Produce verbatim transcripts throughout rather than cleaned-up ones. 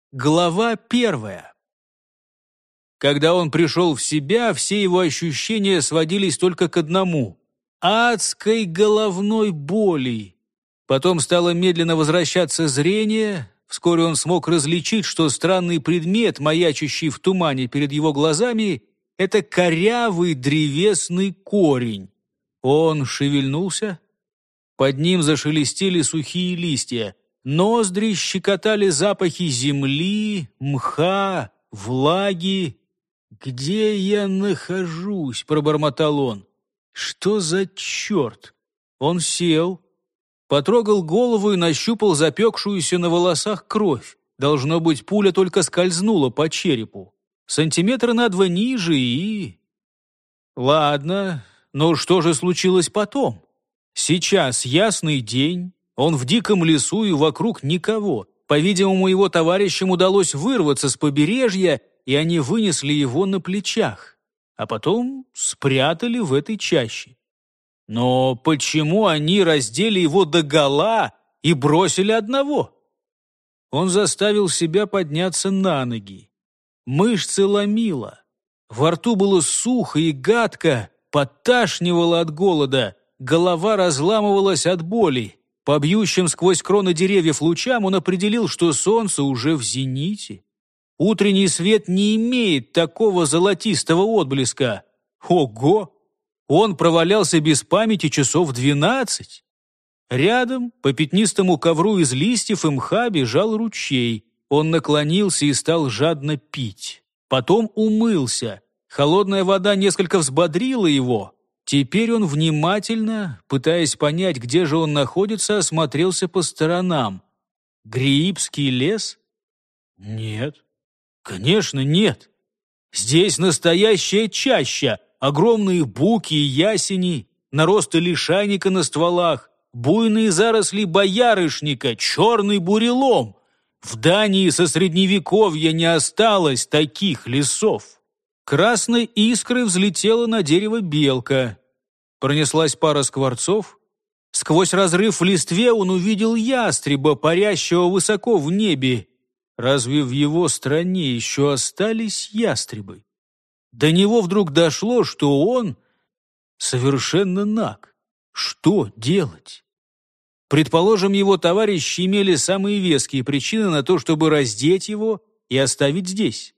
Глава первая. Когда он пришел в себя, все его ощущения сводились только к одному – адской головной боли. Потом стало медленно возвращаться зрение. Вскоре он смог различить, что странный предмет, маячащий в тумане перед его глазами – это корявый древесный корень. Он шевельнулся. Под ним зашелестели сухие листья. Ноздри щекотали запахи земли, мха, влаги. «Где я нахожусь?» – пробормотал он. «Что за черт?» Он сел, потрогал голову и нащупал запекшуюся на волосах кровь. Должно быть, пуля только скользнула по черепу. Сантиметра на два ниже и... Ладно, но что же случилось потом? Сейчас ясный день. Он в диком лесу и вокруг никого. По-видимому, его товарищам удалось вырваться с побережья, и они вынесли его на плечах, а потом спрятали в этой чаще. Но почему они раздели его догола и бросили одного? Он заставил себя подняться на ноги. Мышцы ломило. Во рту было сухо и гадко, подташнивало от голода, голова разламывалась от боли. По бьющим сквозь кроны деревьев лучам он определил, что солнце уже в зените. Утренний свет не имеет такого золотистого отблеска. Ого! Он провалялся без памяти часов двенадцать. Рядом, по пятнистому ковру из листьев и мха, бежал ручей. Он наклонился и стал жадно пить. Потом умылся. Холодная вода несколько взбодрила его. Теперь он внимательно, пытаясь понять, где же он находится, осмотрелся по сторонам. Гриипский лес? Нет. Конечно, нет. Здесь настоящая чаща, огромные буки и ясени, наросты лишайника на стволах, буйные заросли боярышника, черный бурелом. В Дании со средневековья не осталось таких лесов. Красной искрой взлетела на дерево белка. Пронеслась пара скворцов. Сквозь разрыв в листве он увидел ястреба, парящего высоко в небе. Разве в его стране еще остались ястребы? До него вдруг дошло, что он совершенно наг. Что делать? Предположим, его товарищи имели самые веские причины на то, чтобы раздеть его и оставить здесь.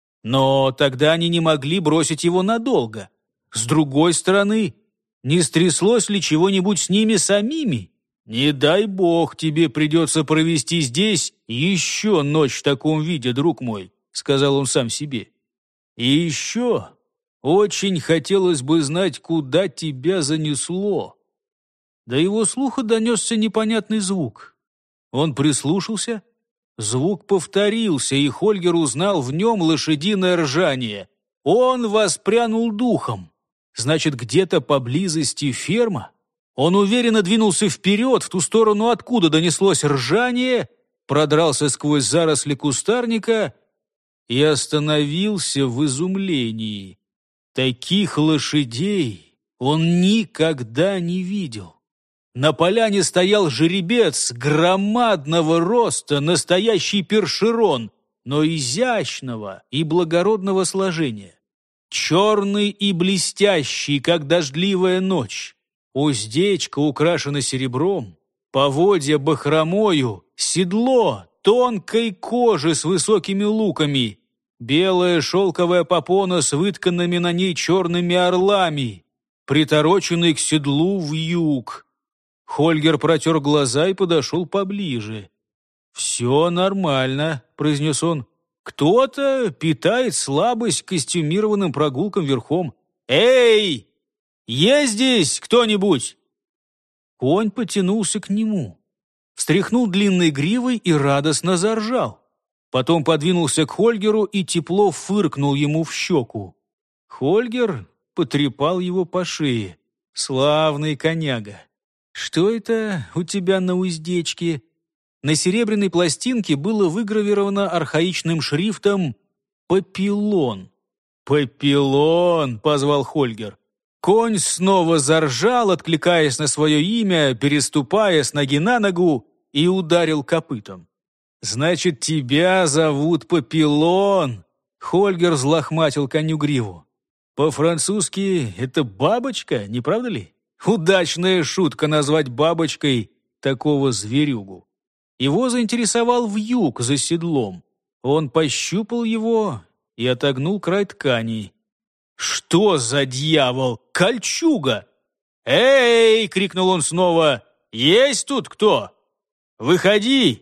Но тогда они не могли бросить его надолго. С другой стороны, не стряслось ли чего-нибудь с ними самими? Не дай бог тебе придется провести здесь еще ночь в таком виде, друг мой, сказал он сам себе. И еще очень хотелось бы знать, куда тебя занесло. До его слуха донесся непонятный звук. Он прислушался. Звук повторился, и Хольгер узнал в нем лошадиное ржание. Он воспрянул духом. Значит, где-то поблизости ферма? Он уверенно двинулся вперед, в ту сторону, откуда донеслось ржание, продрался сквозь заросли кустарника и остановился в изумлении. Таких лошадей он никогда не видел. На поляне стоял жеребец громадного роста, настоящий першерон, но изящного и благородного сложения. Черный и блестящий, как дождливая ночь. Уздечка украшена серебром, поводья бахромою, седло тонкой кожи с высокими луками, белая шелковая попона с вытканными на ней черными орлами, притороченный к седлу вьюг. Хольгер протер глаза и подошел поближе. «Все нормально», — произнес он. «Кто-то питает слабость к костюмированным прогулкам верхом. Эй! Есть здесь кто-нибудь?» Конь потянулся к нему, встряхнул длинной гривой и радостно заржал. Потом подвинулся к Хольгеру и тепло фыркнул ему в щеку. Хольгер потрепал его по шее. «Славный коняга! Что это у тебя на уздечке?» На серебряной пластинке было выгравировано архаичным шрифтом «Папилон». «Папилон!» — позвал Хольгер. Конь снова заржал, откликаясь на свое имя, переступая с ноги на ногу, и ударил копытом. «Значит, тебя зовут Папилон!» Хольгер взлохматил коню гриву. «По-французски это бабочка, не правда ли? Удачная шутка назвать бабочкой такого зверюгу». Его заинтересовал вьюг за седлом. Он пощупал его и отогнул край ткани. «Что за дьявол? Кольчуга!» «Эй!» — крикнул он снова. «Есть тут кто? Выходи!»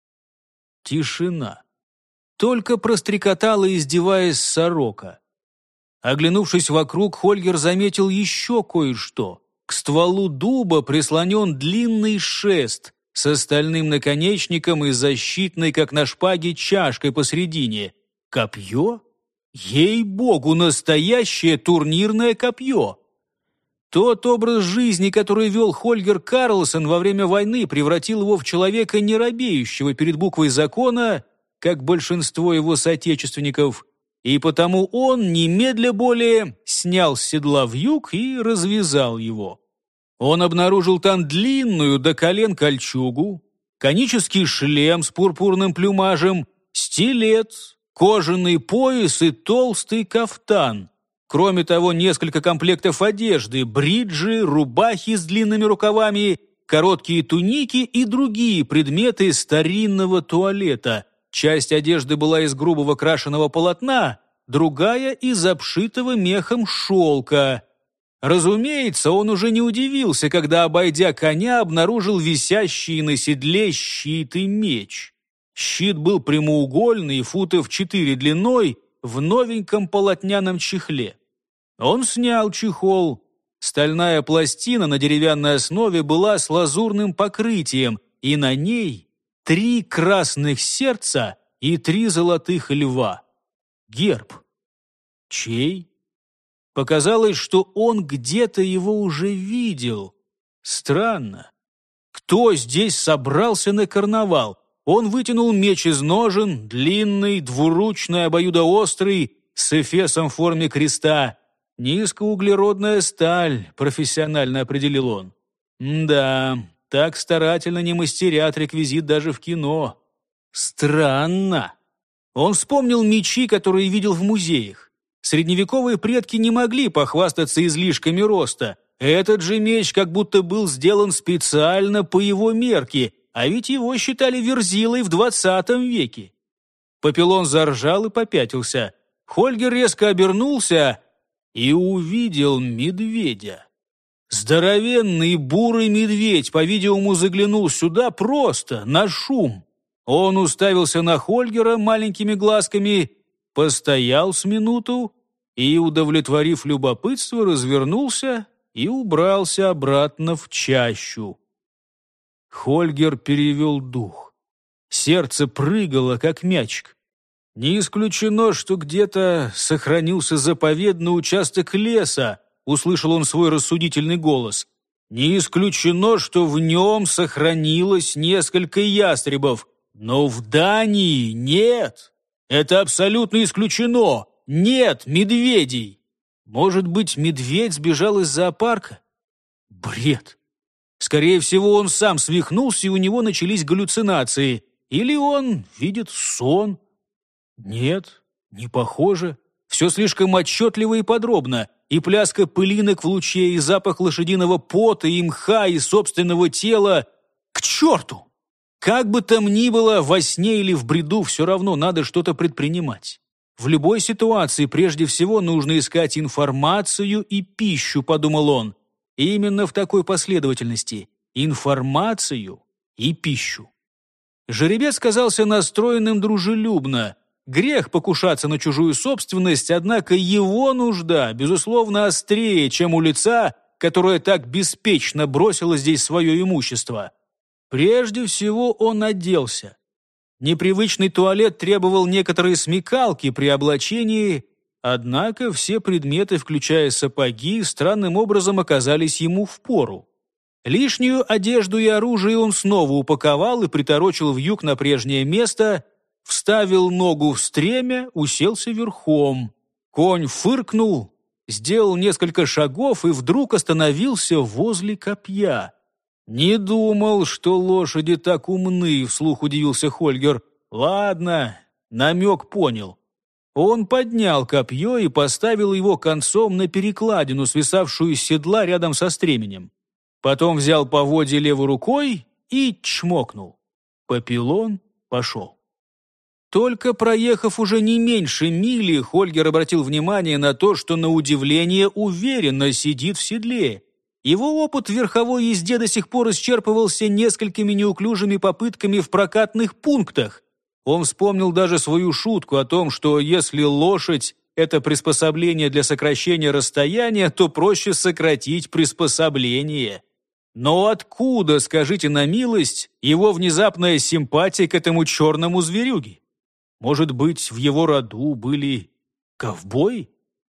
Тишина. Только прострекотала, издеваясь, сорока. Оглянувшись вокруг, Хольгер заметил еще кое-что. К стволу дуба прислонен длинный шест с стальным наконечником и защитной, как на шпаге, чашкой посредине. Копье? Ей-богу, настоящее турнирное копье! Тот образ жизни, который вел Хольгер Карлсон во время войны, превратил его в человека, не робеющего перед буквой закона, как большинство его соотечественников, и потому он немедля более снял с седла вьюг и развязал его. Он обнаружил там длинную до колен кольчугу, конический шлем с пурпурным плюмажем, стилет, кожаный пояс и толстый кафтан. Кроме того, несколько комплектов одежды, бриджи, рубахи с длинными рукавами, короткие туники и другие предметы старинного туалета. Часть одежды была из грубого крашеного полотна, другая — из обшитого мехом шелка. Разумеется, он уже не удивился, когда, обойдя коня, обнаружил висящий на седле щит и меч. Щит был прямоугольный, футов четыре длиной, в новеньком полотняном чехле. Он снял чехол. Стальная пластина на деревянной основе была с лазурным покрытием, и на ней три красных сердца и три золотых льва. Герб. Чей? Показалось, что он где-то его уже видел. Странно. Кто здесь собрался на карнавал? Он вытянул меч из ножен, длинный, двуручный, обоюдоострый, с эфесом в форме креста. «Низкоуглеродная сталь», — профессионально определил он. «Да, так старательно не мастерят реквизит даже в кино. Странно». Он вспомнил мечи, которые видел в музеях. Средневековые предки не могли похвастаться излишками роста. Этот же меч как будто был сделан специально по его мерке, а ведь его считали верзилой в двадцатом веке. Папилон заржал и попятился. Хольгер резко обернулся и увидел медведя. Здоровенный бурый медведь, по-видимому, заглянул сюда просто, на шум. Он уставился на Хольгера маленькими глазками, постоял с минуту и, удовлетворив любопытство, развернулся и убрался обратно в чащу. Хольгер перевел дух. Сердце прыгало, как мячик. Не исключено, что где-то сохранился заповедный участок леса, услышал он свой рассудительный голос. Не исключено, что в нем сохранилось несколько ястребов, но в Дании нет. Это абсолютно исключено. Нет медведей. Может быть, медведь сбежал из зоопарка? Бред. Скорее всего, он сам свихнулся, и у него начались галлюцинации. Или он видит сон. Нет, не похоже. Все слишком отчетливо и подробно. И пляска пылинок в луче, и запах лошадиного пота, и мха, и собственного тела. К черту! Как бы там ни было, во сне или в бреду, все равно надо что-то предпринимать. В любой ситуации прежде всего нужно искать информацию и пищу, подумал он. И именно в такой последовательности. Информацию и пищу. Жеребец казался настроенным дружелюбно. Грех покушаться на чужую собственность, однако его нужда, безусловно, острее, чем у лица, которое так беспечно бросило здесь свое имущество. Прежде всего он оделся. Непривычный туалет требовал некоторой смекалки при облачении, однако все предметы, включая сапоги, странным образом оказались ему впору. Лишнюю одежду и оружие он снова упаковал и приторочил вьюг на прежнее место, вставил ногу в стремя, уселся верхом. Конь фыркнул, сделал несколько шагов и вдруг остановился возле копья. «Не думал, что лошади так умны», — вслух удивился Хольгер. «Ладно, намек понял». Он поднял копье и поставил его концом на перекладину, свисавшую с седла рядом со стременем. Потом взял поводья левой рукой и чмокнул. Папилон пошел. Только проехав уже не меньше мили, Хольгер обратил внимание на то, что на удивление уверенно сидит в седле. Его опыт в верховой езде до сих пор исчерпывался несколькими неуклюжими попытками в прокатных пунктах. Он вспомнил даже свою шутку о том, что если лошадь – это приспособление для сокращения расстояния, то проще сократить приспособление. Но откуда, скажите на милость, его внезапная симпатия к этому черному зверюге? Может быть, в его роду были ковбои?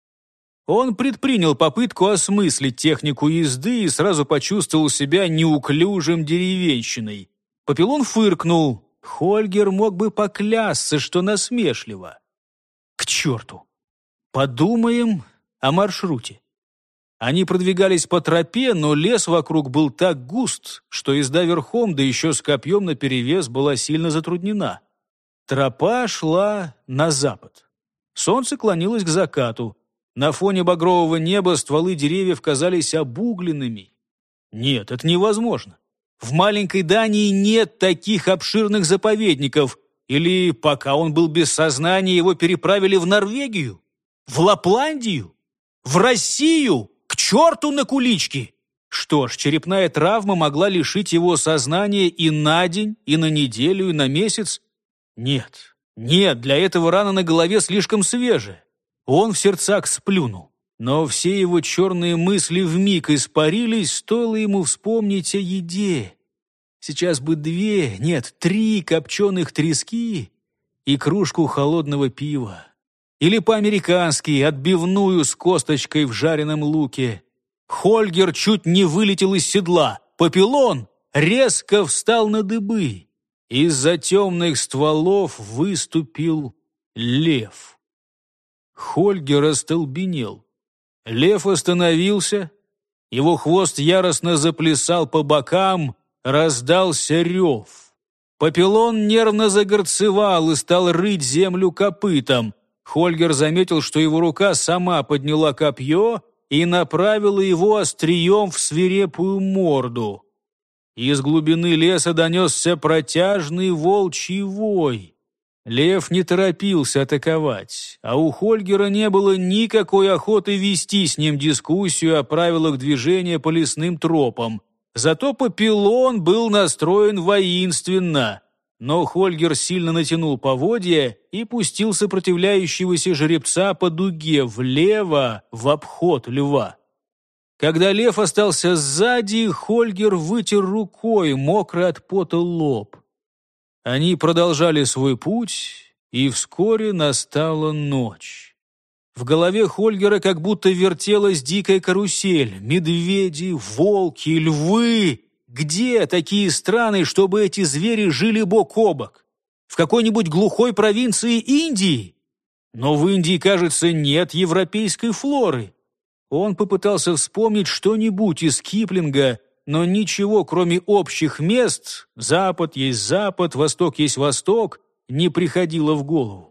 Он предпринял попытку осмыслить технику езды и сразу почувствовал себя неуклюжим деревенщиной. Папилон фыркнул. Хольгер мог бы поклясться, что насмешливо. К черту! Подумаем о маршруте. Они продвигались по тропе, но лес вокруг был так густ, что езда верхом, да еще с копьем наперевес, была сильно затруднена. Тропа шла на запад. Солнце клонилось к закату. На фоне багрового неба стволы деревьев казались обугленными. Нет, это невозможно. В маленькой Дании нет таких обширных заповедников. Или, пока он был без сознания, его переправили в Норвегию? В Лапландию? В Россию? К черту на кулички! Что ж, черепная травма могла лишить его сознания и на день, и на неделю, и на месяц. Нет, нет, для этого рана на голове слишком свежая. Он в сердцах сплюнул. Но все его черные мысли вмиг испарились, стоило ему вспомнить о еде. Сейчас бы две, нет, три копченых трески и кружку холодного пива. Или по-американски отбивную с косточкой в жареном луке. Хольгер чуть не вылетел из седла. Папилон резко встал на дыбы. Из-за темных стволов выступил лев. Хольгер остолбенел. Лев остановился, его хвост яростно заплясал по бокам, раздался рев. Папилон нервно загорцевал и стал рыть землю копытом. Хольгер заметил, что его рука сама подняла копье и направила его острием в свирепую морду. Из глубины леса донесся протяжный волчий вой. Лев не торопился атаковать, а у Хольгера не было никакой охоты вести с ним дискуссию о правилах движения по лесным тропам. Зато Папилон был настроен воинственно. Но Хольгер сильно натянул поводья и пустил сопротивляющегося жеребца по дуге влево в обход льва. Когда лев остался сзади, Хольгер вытер рукой мокрый от пота лоб. Они продолжали свой путь, и вскоре настала ночь. В голове Хольгера как будто вертелась дикая карусель. Медведи, волки, львы. Где такие страны, чтобы эти звери жили бок о бок? В какой-нибудь глухой провинции Индии? Но в Индии, кажется, нет европейской флоры. Он попытался вспомнить что-нибудь из Киплинга, но ничего, кроме общих мест, запад есть запад, восток есть восток, не приходило в голову.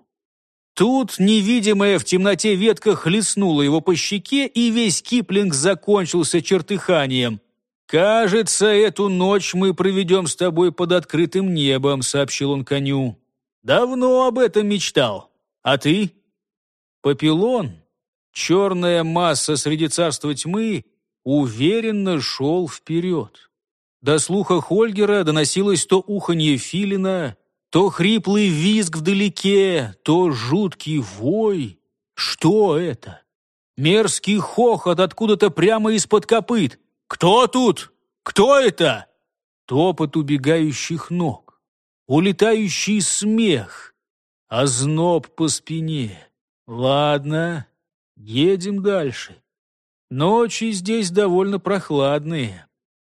Тут невидимая в темноте ветка хлестнула его по щеке, и весь Киплинг закончился чертыханием. «Кажется, эту ночь мы проведем с тобой под открытым небом», — сообщил он коню. «Давно об этом мечтал. А ты?» Папилон, черная масса среди царства тьмы, уверенно шел вперед. До слуха Хольгера доносилось то уханье филина, то хриплый визг вдалеке, то жуткий вой. Что это? Мерзкий хохот откуда-то прямо из-под копыт. «Кто тут? Кто это?» Топот убегающих ног, улетающий смех, озноб по спине. «Ладно, едем дальше. Ночи здесь довольно прохладные».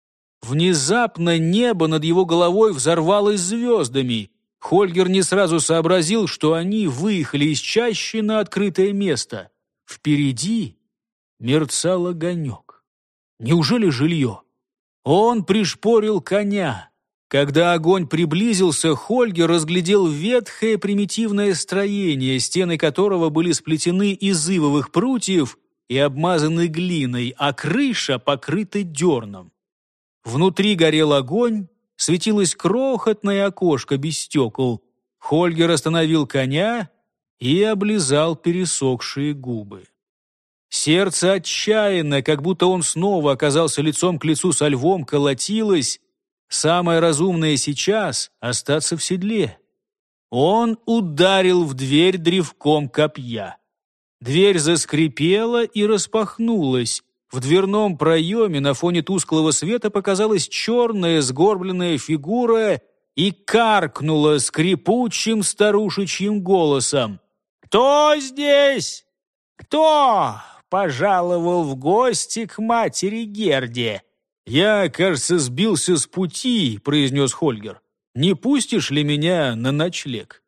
Внезапно небо над его головой взорвалось звездами. Хольгер не сразу сообразил, что они выехали из чащи на открытое место. Впереди мерцал огонек. Неужели жилье? Он пришпорил коня. Когда огонь приблизился, Хольгер разглядел ветхое примитивное строение, стены которого были сплетены из ивовых прутьев и обмазаны глиной, а крыша покрыта дерном. Внутри горел огонь, светилось крохотное окошко без стекол. Хольгер остановил коня и облизал пересохшие губы. Сердце отчаянно, как будто он снова оказался лицом к лицу со львом, колотилось. Самое разумное сейчас — остаться в седле. Он ударил в дверь древком копья. Дверь заскрипела и распахнулась. В дверном проеме на фоне тусклого света показалась черная сгорбленная фигура и каркнула скрипучим старушечьим голосом. «Кто здесь? Кто пожаловал в гости к матери Герде?» «Я, кажется, сбился с пути», — произнес Хольгер. «Не пустишь ли меня на ночлег?»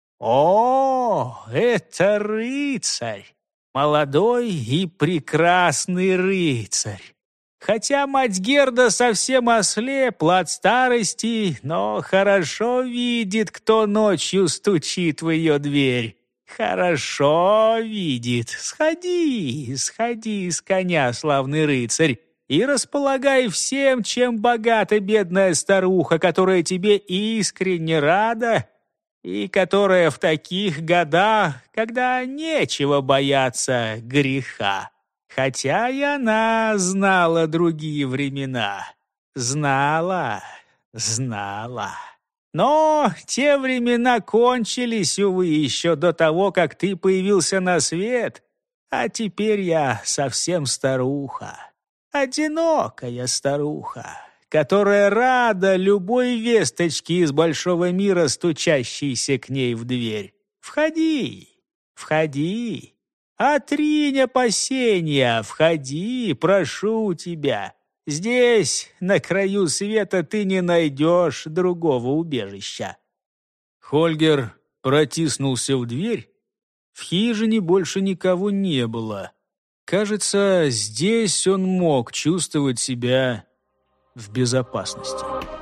«О, это рыцарь! Молодой и прекрасный рыцарь! Хотя мать Герда совсем ослепла от старости, но хорошо видит, кто ночью стучит в ее дверь. Хорошо видит. Сходи, сходи с коня, славный рыцарь, и располагай всем, чем богата бедная старуха, которая тебе искренне рада и которая в таких годах, когда нечего бояться греха. Хотя и она знала другие времена. Знала, знала. Но те времена кончились, увы, еще до того, как ты появился на свет, а теперь я совсем старуха. Одинокая старуха, которая рада любой весточке из большого мира, стучащейся к ней в дверь. Входи, входи, отринь опасения, входи, прошу тебя. Здесь, на краю света, ты не найдешь другого убежища». Хольгер протиснулся в дверь. В хижине больше никого не было. Кажется, здесь он мог чувствовать себя в безопасности.